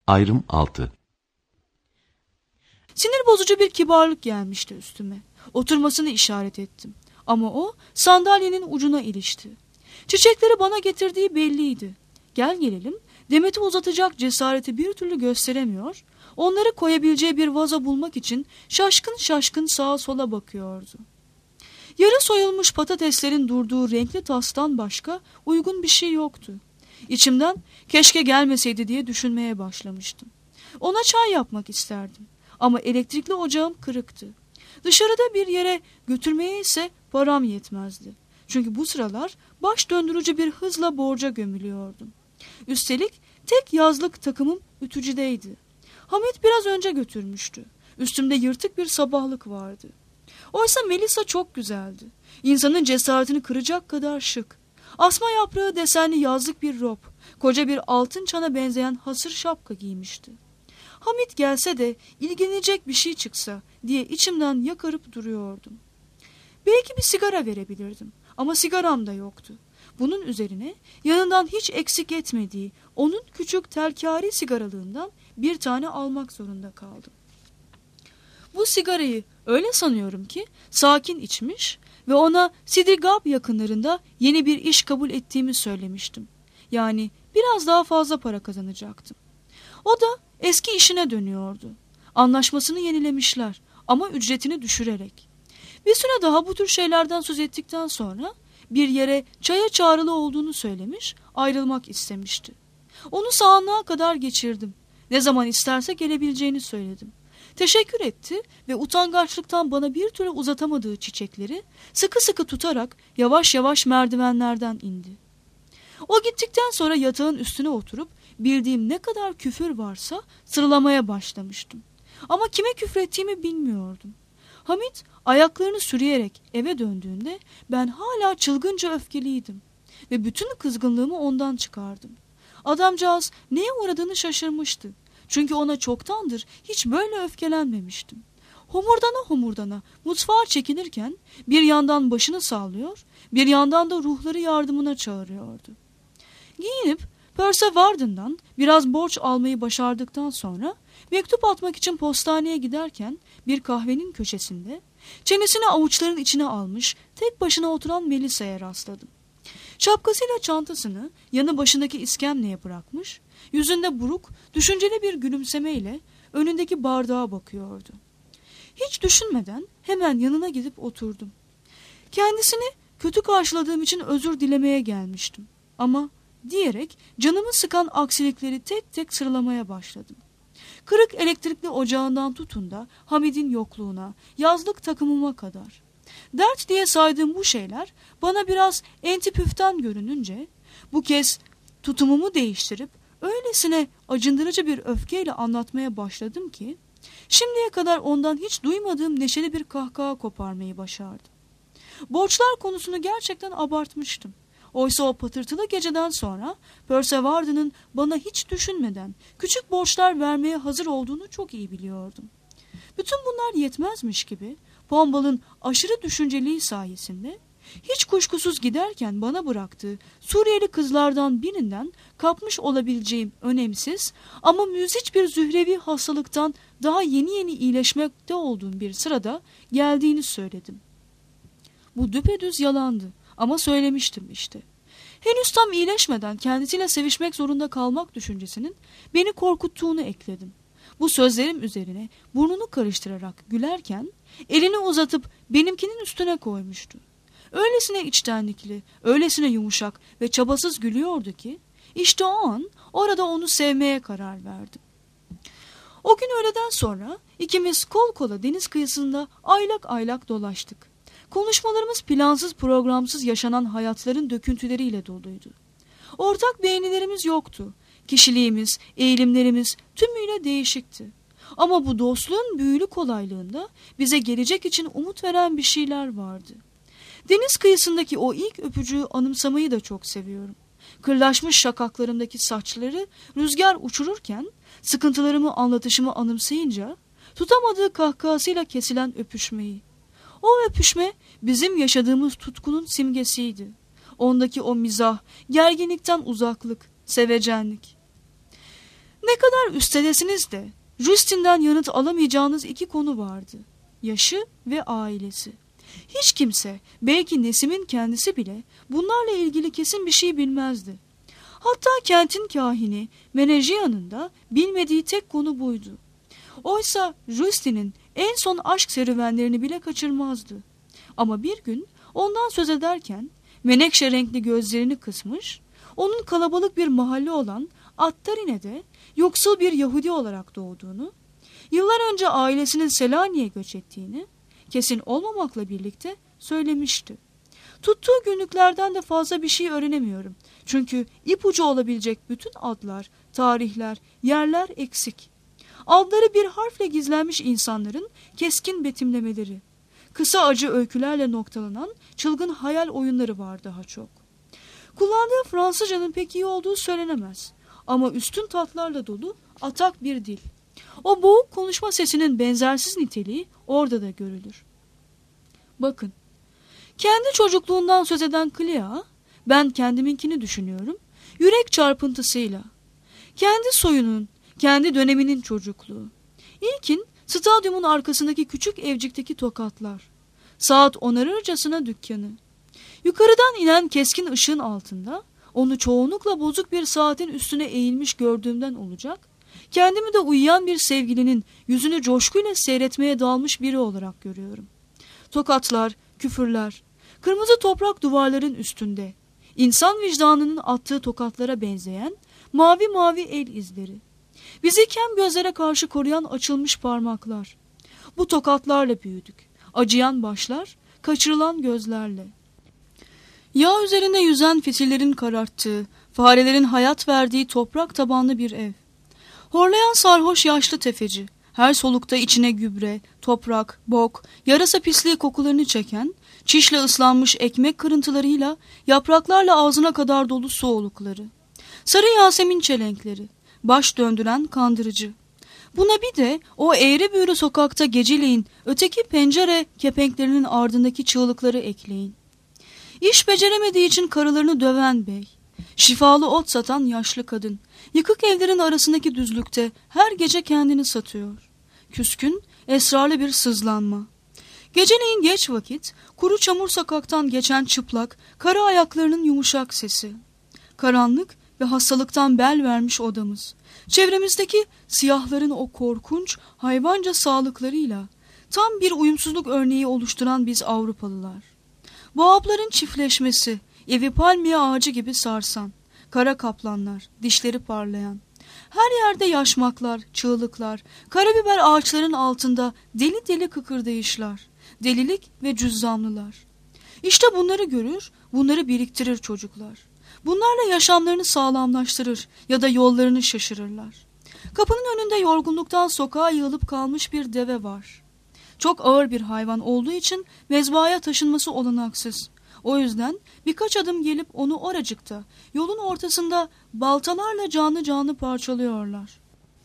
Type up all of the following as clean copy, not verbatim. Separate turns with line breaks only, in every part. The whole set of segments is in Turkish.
Ayrım 6.
Sinir bozucu bir kibarlık gelmişti üstüme. Oturmasını işaret ettim. Ama o sandalyenin ucuna ilişti. Çiçekleri bana getirdiği belliydi. Gel gelelim Demet'i uzatacak cesareti bir türlü gösteremiyor, onları koyabileceği bir vazo bulmak için şaşkın şaşkın sağa sola bakıyordu. Yarı soyulmuş patateslerin durduğu renkli tastan başka uygun bir şey yoktu. İçimden keşke gelmeseydi diye düşünmeye başlamıştım. Ona çay yapmak isterdim. Ama elektrikli ocağım kırıktı. Dışarıda bir yere götürmeye ise param yetmezdi. Çünkü bu sıralar baş döndürücü bir hızla borca gömülüyordum. Üstelik tek yazlık takımım ütücüdeydi. Hamit biraz önce götürmüştü. Üstümde yırtık bir sabahlık vardı. Oysa Melisa çok güzeldi. İnsanın cesaretini kıracak kadar şık. Asma yaprağı desenli yazlık bir rob, koca bir altın çana benzeyen hasır şapka giymişti. Hamit gelse de ilgilenecek bir şey çıksa diye içimden yakarıp duruyordum. Belki bir sigara verebilirdim ama sigaram da yoktu. Bunun üzerine yanından hiç eksik etmediği onun küçük telkari sigaralığından bir tane almak zorunda kaldım. Bu sigarayı öyle sanıyorum ki sakin içmiş ve ona Sidigab yakınlarında yeni bir iş kabul ettiğimi söylemiştim. Yani biraz daha fazla para kazanacaktım. O da eski işine dönüyordu. Anlaşmasını yenilemişler ama ücretini düşürerek. Bir süre daha bu tür şeylerden söz ettikten sonra bir yere çaya çağrılı olduğunu söylemiş, ayrılmak istemişti. Onu sahanlığa kadar geçirdim. Ne zaman isterse gelebileceğini söyledim. Teşekkür etti ve utangaçlıktan bana bir türlü uzatamadığı çiçekleri sıkı sıkı tutarak yavaş yavaş merdivenlerden indi. O gittikten sonra yatağın üstüne oturup bildiğim ne kadar küfür varsa sıralamaya başlamıştım. Ama kime küfrettiğimi bilmiyordum. Hamit ayaklarını sürüyerek eve döndüğünde ben hala çılgınca öfkeliydim ve bütün kızgınlığımı ondan çıkardım. Adamcağız neye uğradığını şaşırmıştı. Çünkü ona çoktandır hiç böyle öfkelenmemiştim. Homurdana homurdana mutfağa çekilirken bir yandan başını sallıyor, bir yandan da ruhları yardımına çağırıyordu. Giyinip Persevarden'dan biraz borç almayı başardıktan sonra mektup atmak için postaneye giderken bir kahvenin köşesinde çenesini avuçların içine almış tek başına oturan Melisa'ya rastladım. Şapkasıyla çantasını yanı başındaki iskemleye bırakmış, yüzünde buruk, düşünceli bir gülümsemeyle önündeki bardağa bakıyordu. Hiç düşünmeden hemen yanına gidip oturdum. Kendisini kötü karşıladığım için özür dilemeye gelmiştim. Ama diyerek canımı sıkan aksilikleri tek tek sıralamaya başladım. Kırık elektrikli ocağından tutun da Hamid'in yokluğuna, yazlık takımıma kadar. Dert diye saydığım bu şeyler bana biraz entipüften görününce bu kez tutumumu değiştirip öylesine acındırıcı bir öfkeyle anlatmaya başladım ki şimdiye kadar ondan hiç duymadığım neşeli bir kahkaha koparmayı başardım. Borçlar konusunu gerçekten abartmıştım. Oysa o patırtılı geceden sonra Persevarden'ın bana hiç düşünmeden küçük borçlar vermeye hazır olduğunu çok iyi biliyordum. Bütün bunlar yetmezmiş gibi Pombal'ın aşırı düşünceliği sayesinde hiç kuşkusuz giderken bana bıraktığı Suriyeli kızlardan birinden kapmış olabileceğim önemsiz ama müziç bir zührevi hastalıktan daha yeni yeni iyileşmekte olduğum bir sırada geldiğini söyledim. Bu düpedüz yalandı ama söylemiştim işte. Henüz tam iyileşmeden kendisiyle sevişmek zorunda kalmak düşüncesinin beni korkuttuğunu ekledim. Bu sözlerim üzerine burnunu karıştırarak gülerken elini uzatıp benimkinin üstüne koymuştu. Öylesine içtenlikli, öylesine yumuşak ve çabasız gülüyordu ki işte o an orada onu sevmeye karar verdim. O gün öğleden sonra ikimiz kol kola deniz kıyısında aylak aylak dolaştık. Konuşmalarımız plansız programsız yaşanan hayatların döküntüleriyle doluydu. Ortak beğenilerimiz yoktu. Kişiliğimiz, eğilimlerimiz tümüyle değişikti. Ama bu dostluğun büyülü kolaylığında bize gelecek için umut veren bir şeyler vardı. Deniz kıyısındaki o ilk öpücüğü anımsamayı da çok seviyorum. Kırlaşmış şakaklarımdaki saçları rüzgar uçururken sıkıntılarımı anlatışımı anımsayınca tutamadığı kahkahasıyla kesilen öpüşmeyi. O öpüşme bizim yaşadığımız tutkunun simgesiydi. Ondaki o mizah, gerginlikten uzaklık, sevecenlik. Ne kadar üstelesiniz de Rustin'den yanıt alamayacağınız iki konu vardı: yaşı ve ailesi. Hiç kimse, belki Nesim'in kendisi bile bunlarla ilgili kesin bir şey bilmezdi. Hatta kentin kahini Menejia'nın da bilmediği tek konu buydu. Oysa Rustin'in en son aşk serüvenlerini bile kaçırmazdı. Ama bir gün ondan söz ederken menekşe renkli gözlerini kısmış, onun kalabalık bir mahalle olan Attarine'de yoksul bir Yahudi olarak doğduğunu, yıllar önce ailesinin Selanik'e göç ettiğini kesin olmamakla birlikte söylemişti. Tuttuğu günlüklerden de fazla bir şey öğrenemiyorum. Çünkü ipucu olabilecek bütün adlar, tarihler, yerler eksik. Adları bir harfle gizlenmiş insanların keskin betimlemeleri, kısa acı öykülerle noktalanan çılgın hayal oyunları var daha çok. Kullandığı Fransızcanın pek iyi olduğu söylenemez. Ama üstün tatlarla dolu atak bir dil. O boğuk konuşma sesinin benzersiz niteliği orada da görülür. Bakın, kendi çocukluğundan söz eden Clea, ben kendiminkini düşünüyorum, yürek çarpıntısıyla. Kendi soyunun, kendi döneminin çocukluğu. İlkin stadyumun arkasındaki küçük evcikteki tokatlar. Saat onarırcasına dükkanı. Yukarıdan inen keskin ışığın altında onu çoğunlukla bozuk bir saatin üstüne eğilmiş gördüğümden olacak, kendimi de uyuyan bir sevgilinin yüzünü coşkuyla seyretmeye dalmış biri olarak görüyorum. Tokatlar, küfürler, kırmızı toprak duvarların üstünde, insan vicdanının attığı tokatlara benzeyen mavi mavi el izleri. Bizi kem gözlere karşı koruyan açılmış parmaklar. Bu tokatlarla büyüdük. Acıyan başlar, kaçırılan gözlerle. Yağ üzerinde yüzen fitillerin kararttığı, farelerin hayat verdiği toprak tabanlı bir ev. Horlayan sarhoş yaşlı tefeci, her solukta içine gübre, toprak, bok, yarasa pisliği kokularını çeken, çişle ıslanmış ekmek kırıntılarıyla, yapraklarla ağzına kadar dolu su olukları. Sarı Yasemin çelenkleri, baş döndüren kandırıcı. Buna bir de o eğri büğrü sokakta geceleyin öteki pencere kepenklerinin ardındaki çığlıkları ekleyin. İş beceremediği için karılarını döven bey, şifalı ot satan yaşlı kadın, yıkık evlerin arasındaki düzlükte her gece kendini satıyor. Küskün, esrarlı bir sızlanma. Geceleyin geç vakit, kuru çamur sokaktan geçen çıplak, kara ayaklarının yumuşak sesi. Karanlık ve hastalıktan bel vermiş odamız. Çevremizdeki siyahların o korkunç, hayvanca sağlıklarıyla tam bir uyumsuzluk örneği oluşturan biz Avrupalılar. Boğapların çiftleşmesi, evi palmiye ağacı gibi sarsan, kara kaplanlar, dişleri parlayan. Her yerde yaşmaklar, çığlıklar, karabiber ağaçların altında deli deli kıkırdayışlar, delilik ve cüzzamlılar. İşte bunları görür, bunları biriktirir çocuklar. Bunlarla yaşamlarını sağlamlaştırır ya da yollarını şaşırırlar. Kapının önünde yorgunluktan sokağa yığılıp kalmış bir deve var. Çok ağır bir hayvan olduğu için mezbahaya taşınması olanaksız. O yüzden birkaç adım gelip onu oracıkta, yolun ortasında baltalarla canlı canlı parçalıyorlar.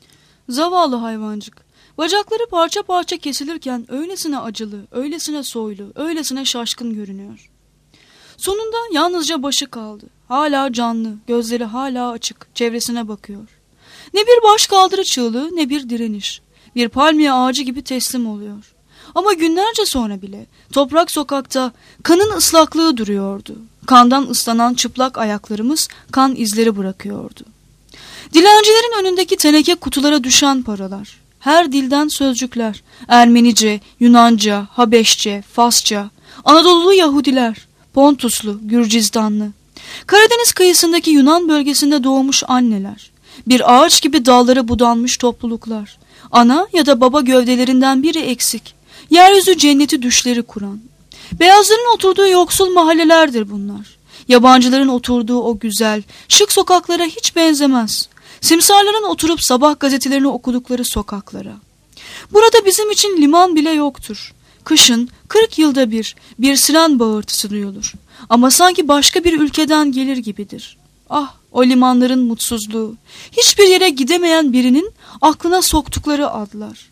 Zavallı hayvancık, bacakları parça parça kesilirken öylesine acılı, öylesine soylu, öylesine şaşkın görünüyor. Sonunda yalnızca başı kaldı. Hala canlı, gözleri hala açık, çevresine bakıyor. Ne bir başkaldırı çığlığı ne bir direniş. Bir palmiye ağacı gibi teslim oluyor. Ama günlerce sonra bile toprak sokakta kanın ıslaklığı duruyordu. Kandan ıslanan çıplak ayaklarımız kan izleri bırakıyordu. Dilencilerin önündeki teneke kutulara düşen paralar. Her dilden sözcükler. Ermenice, Yunanca, Habeşçe, Farsça, Anadolulu Yahudiler, Pontuslu, Gürcistanlı. Karadeniz kıyısındaki Yunan bölgesinde doğmuş anneler. Bir ağaç gibi dalları budanmış topluluklar. Ana ya da baba gövdelerinden biri eksik. Yeryüzü cenneti düşleri kuran. Beyazların oturduğu yoksul mahallelerdir bunlar. Yabancıların oturduğu o güzel, şık sokaklara hiç benzemez. Simsarların oturup sabah gazetelerini okudukları sokaklara. Burada bizim için liman bile yoktur. Kışın 40 yılda bir siren bağırtısı duyulur. Ama sanki başka bir ülkeden gelir gibidir. Ah, o limanların mutsuzluğu. Hiçbir yere gidemeyen birinin aklına soktukları adlar.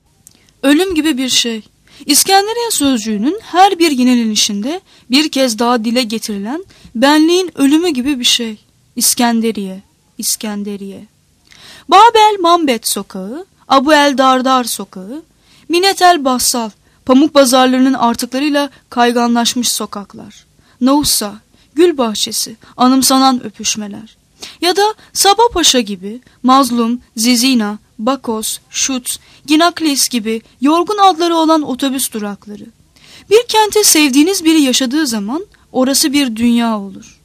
Ölüm gibi bir şey. İskenderiye sözcüğünün her bir yenilenişinde bir kez daha dile getirilen benliğin ölümü gibi bir şey. İskenderiye, İskenderiye. Babel Mambet Sokağı, Abu el Dardar Sokağı, Minet el Bassal, pamuk pazarlarının artıklarıyla kayganlaşmış sokaklar. Nausa, Gül Bahçesi, anımsanan öpüşmeler. Ya da Sabah Paşa gibi, Mazlum, Zizina, Bakos, Şut, Ginaklis gibi yorgun adları olan otobüs durakları. Bir kente sevdiğiniz biri yaşadığı zaman orası bir dünya olur.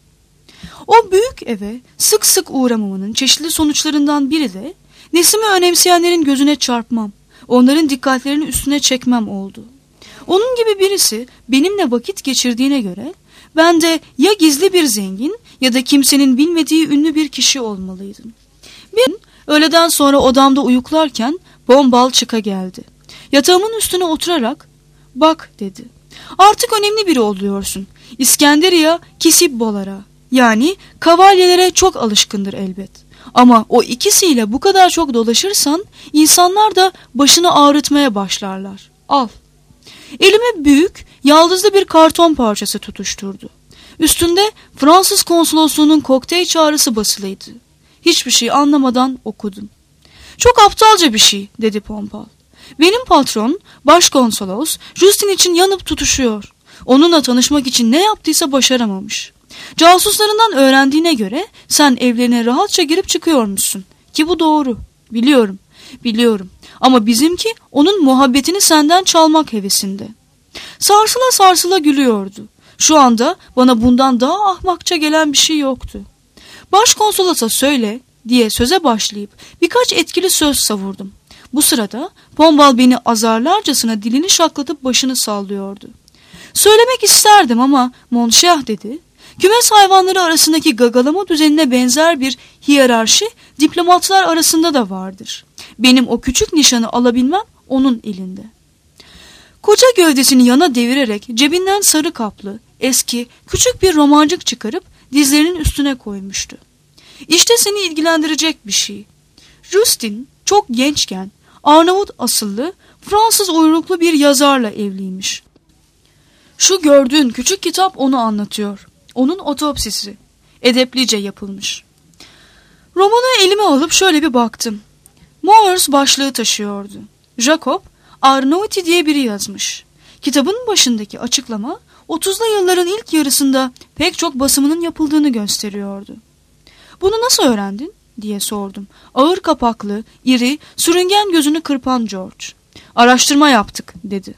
O büyük eve sık sık uğramamanın çeşitli sonuçlarından biri de Nesim'i önemseyenlerin gözüne çarpmam, onların dikkatlerini üstüne çekmem oldu. Onun gibi birisi benimle vakit geçirdiğine göre ben de ya gizli bir zengin ya da kimsenin bilmediği ünlü bir kişi olmalıydım. Bir gün öğleden sonra odamda uyuklarken Pombal çıka geldi. Yatağımın üstüne oturarak "Bak," dedi. "Artık önemli biri oluyorsun. İskenderiya Kisibbolara, yani kavalyelere çok alışkındır elbet. Ama o ikisiyle bu kadar çok dolaşırsan insanlar da başını ağrıtmaya başlarlar. Al." Elime büyük, yaldızlı bir karton parçası tutuşturdu. Üstünde Fransız konsolosluğunun kokteyl çağrısı basılıydı. Hiçbir şey anlamadan okudum. "Çok aptalca bir şey," dedi Pombal. "Benim patron, başkonsolos, Justin için yanıp tutuşuyor. Onunla tanışmak için ne yaptıysa başaramamış. Casuslarından öğrendiğine göre sen evlerine rahatça girip çıkıyormuşsun. Ki bu doğru. Biliyorum. Ama bizimki onun muhabbetini senden çalmak hevesinde." Sarsıla sarsıla gülüyordu. Şu anda bana bundan daha ahmakça gelen bir şey yoktu. "Başkonsolosa söyle," diye söze başlayıp birkaç etkili söz savurdum. Bu sırada Pombal beni azarlarcasına dilini şaklatıp başını sallıyordu. "Söylemek isterdim ama Monşeh," dedi. "Kümes hayvanları arasındaki gagalama düzenine benzer bir hiyerarşi diplomatlar arasında da vardır. Benim o küçük nişanı alabilmem onun elinde." Koca gövdesini yana devirerek cebinden sarı kaplı, eski, küçük bir romancık çıkarıp dizlerinin üstüne koymuştu. "İşte seni ilgilendirecek bir şey. Justin çok gençken Arnavut asıllı Fransız uyruklu bir yazarla evliymiş. Şu gördüğün küçük kitap onu anlatıyor. Onun otopsisi. Edeplice yapılmış." Romanı elime alıp şöyle bir baktım. Moers başlığı taşıyordu. Jacob Arnauti diye biri yazmış. Kitabın başındaki açıklama 30'lu yılların ilk yarısında pek çok basımının yapıldığını gösteriyordu. "Bunu nasıl öğrendin?" diye sordum. Ağır kapaklı, iri, sürüngen gözünü kırpan George. "Araştırma yaptık," dedi.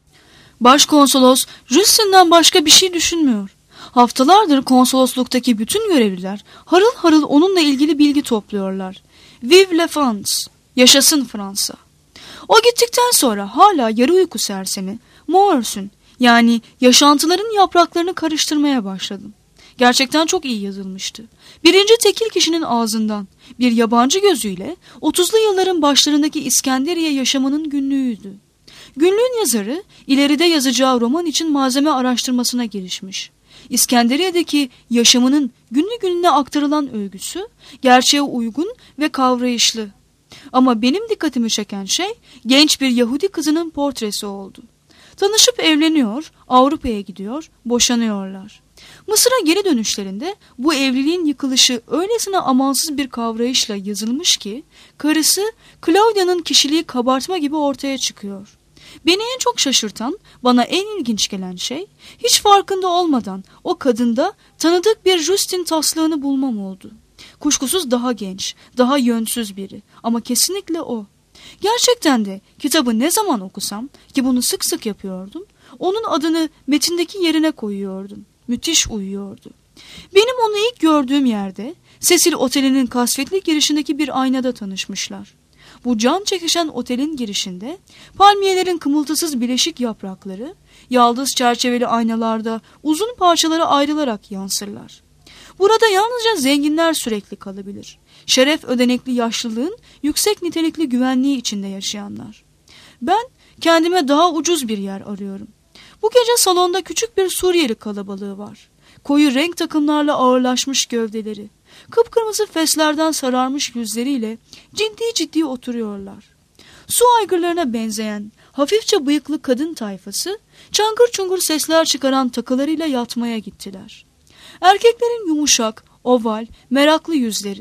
"Başkonsolos Justin'den başka bir şey düşünmüyor. Haftalardır konsolosluktaki bütün görevliler harıl harıl onunla ilgili bilgi topluyorlar. Vive la France! Yaşasın Fransa!" O gittikten sonra hala yarı uyku sersemi Moers'ün, yani yaşantıların yapraklarını karıştırmaya başladım. Gerçekten çok iyi yazılmıştı. Birinci tekil kişinin ağzından bir yabancı gözüyle 30'lu yılların başlarındaki İskenderiye yaşamının günlüğüydü. Günlüğün yazarı ileride yazacağı roman için malzeme araştırmasına girişmiş. İskenderiye'deki yaşamının günlü gününe aktarılan öyküsü gerçeğe uygun ve kavrayışlı. Ama benim dikkatimi çeken şey genç bir Yahudi kızının portresi oldu. Tanışıp evleniyor, Avrupa'ya gidiyor, boşanıyorlar. Mısır'a geri dönüşlerinde bu evliliğin yıkılışı öylesine amansız bir kavrayışla yazılmış ki karısı Claudia'nın kişiliği kabartma gibi ortaya çıkıyor. Beni en çok şaşırtan, bana en ilginç gelen şey hiç farkında olmadan o kadında tanıdık bir Justin taslağını bulmam oldu. Kuşkusuz daha genç, daha yönsüz biri ama kesinlikle o. Gerçekten de kitabı ne zaman okusam, ki bunu sık sık yapıyordum, onun adını metindeki yerine koyuyordum. Müthiş uyuyordu. Benim onu ilk gördüğüm yerde Cecil Oteli'nin kasvetli girişindeki bir aynada tanışmışlar. Bu can çekişen otelin girişinde palmiyelerin kımıltısız bileşik yaprakları yaldız çerçeveli aynalarda uzun parçalara ayrılarak yansırlar. Burada yalnızca zenginler sürekli kalabilir. Şeref ödenekli yaşlılığın yüksek nitelikli güvenliği içinde yaşayanlar. Ben kendime daha ucuz bir yer arıyorum. Bu gece salonda küçük bir Suriyeli kalabalığı var. Koyu renk takımlarla ağırlaşmış gövdeleri, kıpkırmızı feslerden sararmış yüzleriyle ciddi ciddi oturuyorlar. Su aygırlarına benzeyen hafifçe bıyıklı kadın tayfası çangır çungur sesler çıkaran takılarıyla yatmaya gittiler. Erkeklerin yumuşak, oval, meraklı yüzleri,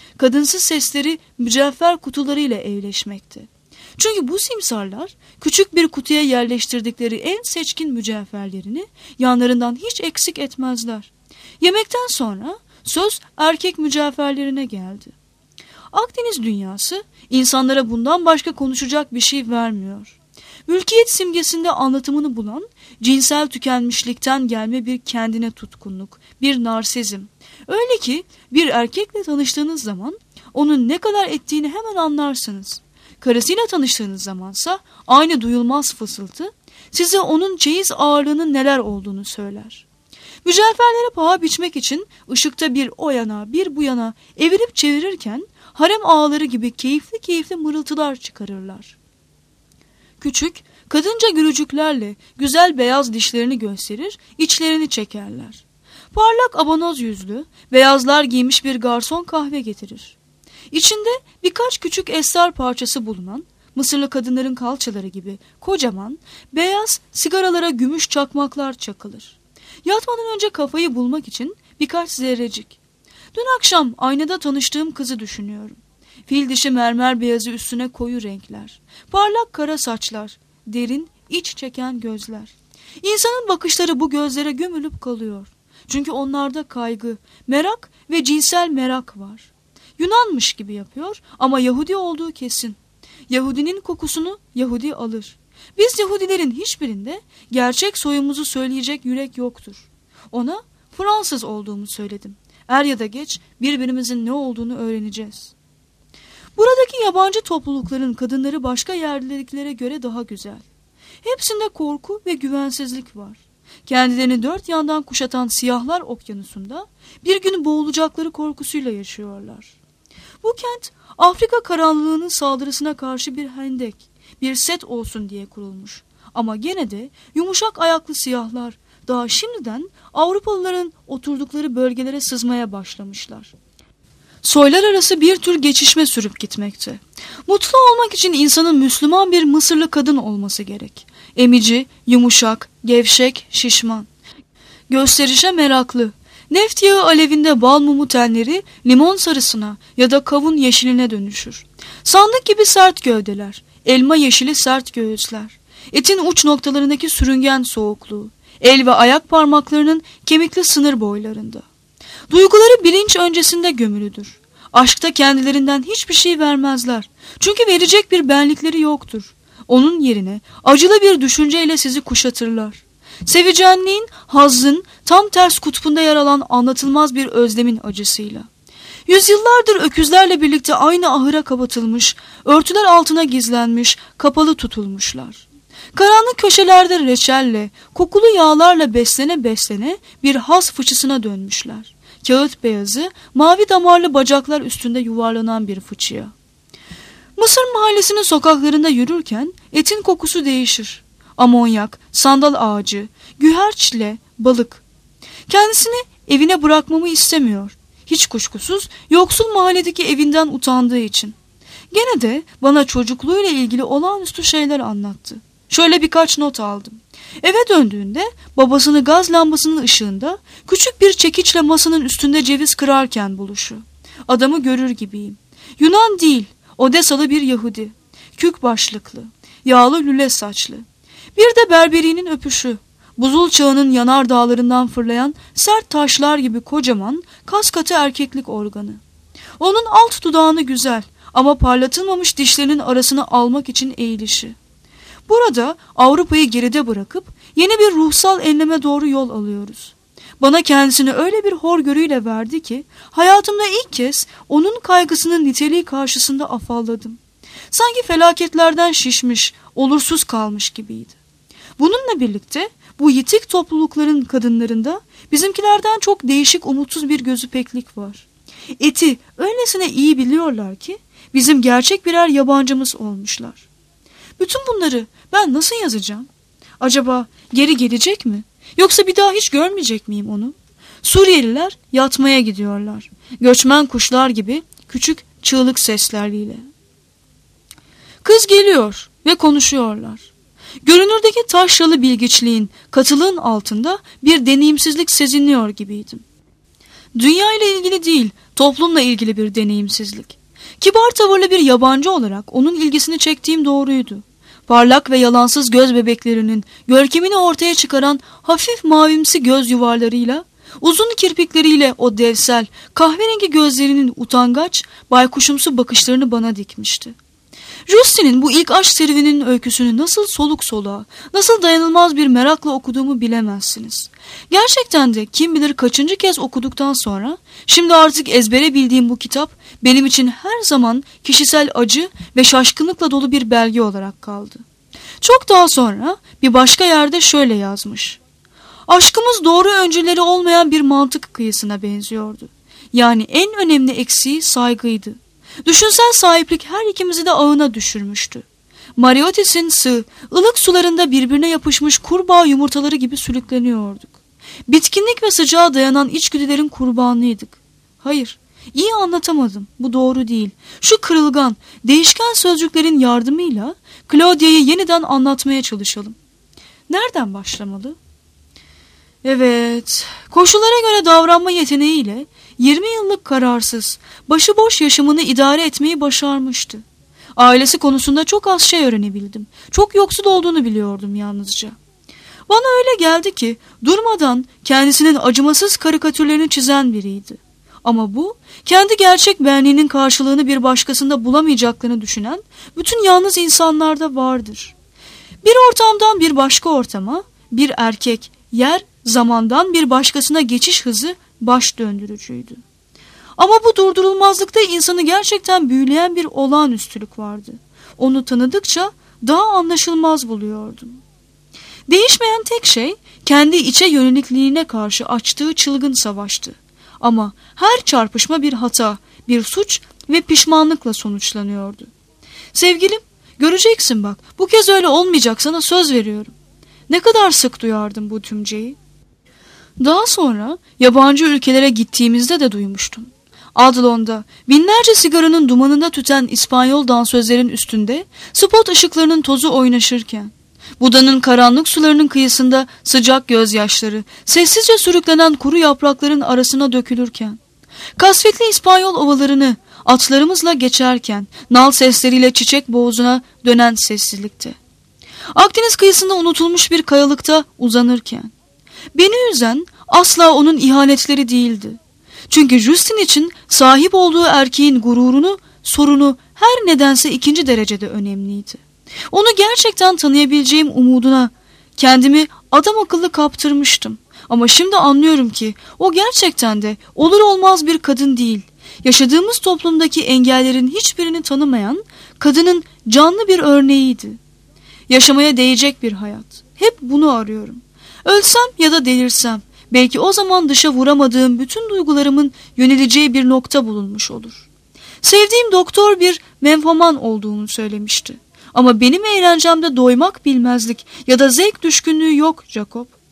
Kadınsız sesleri mücevher kutularıyla evleşmekte. Çünkü bu simsarlar küçük bir kutuya yerleştirdikleri en seçkin mücevherlerini yanlarından hiç eksik etmezler. Yemekten sonra söz erkek mücevherlerine geldi. Akdeniz dünyası insanlara bundan başka konuşacak bir şey vermiyor. Mülkiyet simgesinde anlatımını bulan cinsel tükenmişlikten gelme bir kendine tutkunluk, bir narsizm. Öyle ki bir erkekle tanıştığınız zaman onun ne kadar ettiğini hemen anlarsınız. Karısıyla tanıştığınız zamansa aynı duyulmaz fısıltı size onun çeyiz ağırlığının neler olduğunu söyler. Mücevherlere paha biçmek için ışıkta bir o yana bir bu yana evirip çevirirken harem ağaları gibi keyifli keyifli mırıltılar çıkarırlar. Küçük, kadınca gülücüklerle güzel beyaz dişlerini gösterir, içlerini çekerler. Parlak abanoz yüzlü, beyazlar giymiş bir garson kahve getirir. İçinde birkaç küçük esrar parçası bulunan, Mısırlı kadınların kalçaları gibi kocaman, beyaz sigaralara gümüş çakmaklar çakılır. Yatmadan önce kafayı bulmak için birkaç zerrecik. Dün akşam aynada tanıştığım kızı düşünüyorum. Fil dişi mermer beyazı üstüne koyu renkler, parlak kara saçlar, derin, iç çeken gözler. İnsanın bakışları bu gözlere gömülüp kalıyor. Çünkü onlarda kaygı, merak ve cinsel merak var. Yunanmış gibi yapıyor ama Yahudi olduğu kesin. Yahudinin kokusunu Yahudi alır. Biz Yahudilerin hiçbirinde gerçek soyumuzu söyleyecek yürek yoktur. Ona Fransız olduğumu söyledim. Er ya da geç birbirimizin ne olduğunu öğreneceğiz. Buradaki yabancı toplulukların kadınları başka yerlerdekilere göre daha güzel. Hepsinde korku ve güvensizlik var. Kendilerini dört yandan kuşatan siyahlar okyanusunda bir gün boğulacakları korkusuyla yaşıyorlar. Bu kent Afrika karanlığının saldırısına karşı bir hendek, bir set olsun diye kurulmuş. Ama gene de yumuşak ayaklı siyahlar daha şimdiden Avrupalıların oturdukları bölgelere sızmaya başlamışlar. Soylar arası bir tür geçişme sürüp gitmekte. Mutlu olmak için insanın Müslüman bir Mısırlı kadın olması gerek. Emici, yumuşak, gevşek, şişman. Gösterişe meraklı. Neft yağı alevinde bal mumu tenleri limon sarısına ya da kavun yeşiline dönüşür. Sandık gibi sert gövdeler, elma yeşili sert göğüsler. Etin uç noktalarındaki sürüngen soğukluğu, el ve ayak parmaklarının kemikli sınır boylarında. Duyguları bilinç öncesinde gömülüdür. Aşkta kendilerinden hiçbir şey vermezler. Çünkü verecek bir benlikleri yoktur. Onun yerine acılı bir düşünceyle sizi kuşatırlar. Sevicenliğin, hazzın tam ters kutbunda yer alan anlatılmaz bir özlemin acısıyla. Yüzyıllardır öküzlerle birlikte aynı ahıra kapatılmış, örtüler altına gizlenmiş, kapalı tutulmuşlar. Karanlık köşelerde reçelle, kokulu yağlarla beslene beslene bir haz fıçısına dönmüşler. Kağıt beyazı, mavi damarlı bacaklar üstünde yuvarlanan bir fıçıya. Mısır mahallesinin sokaklarında yürürken etin kokusu değişir. Amonyak, sandal ağacı, güherçle, balık. Kendisini evine bırakmamı istemiyor. Hiç kuşkusuz yoksul mahalledeki evinden utandığı için. Gene de bana çocukluğuyla ilgili olağanüstü şeyler anlattı. Şöyle birkaç not aldım. Eve döndüğünde babasını gaz lambasının ışığında küçük bir çekiçle masanın üstünde ceviz kırarken buluşu. Adamı görür gibiyim. Yunan değil, Odesalı bir Yahudi. Kük başlıklı, yağlı lüle saçlı. Bir de berberinin öpüşü. Buzul çağının yanar dağlarından fırlayan sert taşlar gibi kocaman, kas katı erkeklik organı. Onun alt dudağını güzel ama parlatılmamış dişlerinin arasını almak için eğilişi. Burada Avrupa'yı geride bırakıp yeni bir ruhsal enleme doğru yol alıyoruz. Bana kendisini öyle bir hoşgörüyle verdi ki hayatımda ilk kez onun kaygısının niteliği karşısında afalladım. Sanki felaketlerden şişmiş, olursuz kalmış gibiydi. Bununla birlikte bu yitik toplulukların kadınlarında bizimkilerden çok değişik umutsuz bir gözüpeklik var. Eti öylesine iyi biliyorlar ki bizim gerçek birer yabancımız olmuşlar. Bütün bunları ben nasıl yazacağım? Acaba geri gelecek mi? Yoksa bir daha hiç görmeyecek miyim onu? Suriyeliler yatmaya gidiyorlar. Göçmen kuşlar gibi küçük çığlık sesleriyle. Kız geliyor ve konuşuyorlar. Görünürdeki taşralı bilgiçliğin, katılığın altında bir deneyimsizlik seziniyor gibiydim. Dünya ile ilgili değil, toplumla ilgili bir deneyimsizlik. Kibar tavırlı bir yabancı olarak onun ilgisini çektiğim doğruydu. Parlak ve yalansız göz bebeklerinin görkemini ortaya çıkaran hafif mavimsi göz yuvarlarıyla, uzun kirpikleriyle o devsel, kahverengi gözlerinin utangaç, baykuşumsu bakışlarını bana dikmişti. Justin'in bu ilk aşk serüveninin öyküsünü nasıl soluk soluğa, nasıl dayanılmaz bir merakla okuduğumu bilemezsiniz. Gerçekten de kim bilir kaçıncı kez okuduktan sonra, şimdi artık ezbere bildiğim bu kitap, benim için her zaman kişisel acı ve şaşkınlıkla dolu bir belge olarak kaldı. Çok daha sonra bir başka yerde şöyle yazmış. Aşkımız doğru öncüleri olmayan bir mantık kıyısına benziyordu. Yani en önemli eksiği saygıydı. Düşünsel sahiplik her ikimizi de ağına düşürmüştü. Mariotis'in sığ, ılık sularında birbirine yapışmış kurbağa yumurtaları gibi sürükleniyorduk. Bitkinlik ve sıcağa dayanan içgüdülerin kurbanıydık. Hayır, iyi anlatamadım. Bu doğru değil. Şu kırılgan, değişken sözcüklerin yardımıyla Claudia'yı yeniden anlatmaya çalışalım. Nereden başlamalı? Evet, koşullara göre davranma yeteneğiyle 20 yıllık kararsız, başıboş yaşamını idare etmeyi başarmıştı. Ailesi konusunda çok az şey öğrenebildim. Çok yoksul olduğunu biliyordum yalnızca. Bana öyle geldi ki durmadan kendisinin acımasız karikatürlerini çizen biriydi. Ama bu, kendi gerçek benliğinin karşılığını bir başkasında bulamayacaklarını düşünen bütün yalnız insanlarda vardır. Bir ortamdan bir başka ortama, bir erkek, yer, zamandan bir başkasına geçiş hızı baş döndürücüydü. Ama bu durdurulmazlıkta insanı gerçekten büyüleyen bir olağanüstülük vardı. Onu tanıdıkça daha anlaşılmaz buluyordum. Değişmeyen tek şey kendi içe yönelikliğine karşı açtığı çılgın savaştı. Ama her çarpışma bir hata, bir suç ve pişmanlıkla sonuçlanıyordu. Sevgilim, göreceksin bak, bu kez öyle olmayacak, sana söz veriyorum. Ne kadar sık duyardım bu tümceyi. Daha sonra yabancı ülkelere gittiğimizde de duymuştum. Adlon'da binlerce sigaranın dumanında tüten İspanyol dansözlerin üstünde spot ışıklarının tozu oynaşırken, Buda'nın karanlık sularının kıyısında sıcak gözyaşları sessizce sürüklenen kuru yaprakların arasına dökülürken, kasvetli İspanyol ovalarını atlarımızla geçerken nal sesleriyle çiçek boğazına dönen sessizlikte, Akdeniz kıyısında unutulmuş bir kayalıkta uzanırken, beni üzen asla onun ihanetleri değildi. Çünkü Justin için sahip olduğu erkeğin gururunu, sorunu her nedense ikinci derecede önemliydi. Onu gerçekten tanıyabileceğim umuduna kendimi adam akıllı kaptırmıştım. Ama şimdi anlıyorum ki o gerçekten de olur olmaz bir kadın değil. Yaşadığımız toplumdaki engellerin hiçbirini tanımayan kadının canlı bir örneğiydi. Yaşamaya değecek bir hayat. Hep bunu arıyorum. Ölsem ya da delirsem belki o zaman dışa vuramadığım bütün duygularımın yöneleceği bir nokta bulunmuş olur. Sevdiğim doktor bir menfaman olduğunu söylemişti. Ama benim eğlencemde doymak bilmezlik ya da zevk düşkünlüğü yok Jacob.